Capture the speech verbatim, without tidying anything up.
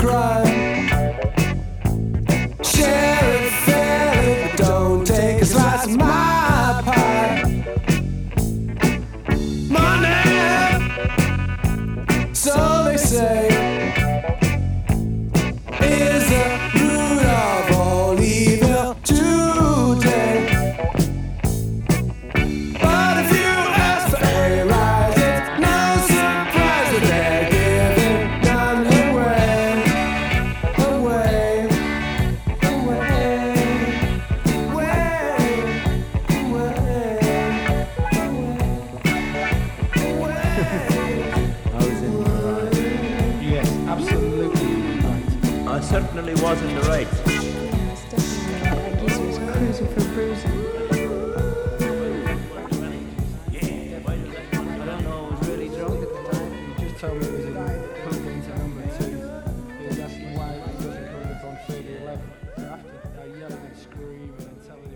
crime. Share it fairly, but don't take a slice of my pie. Money, so they say, is the root of all evil today. But if you ask for a rise, it's no surprise that they're giving none away, away, away, away, I was in the right. Yes, absolutely right. I certainly was in the right. Yes, definitely. Like Geezer was cruising for bruising. I don't know, I was really drunk at the time. He just told me it was in coming into number two. He was asking why he doesn't come up on thirty eleven. So after uh, yelling and screaming and telling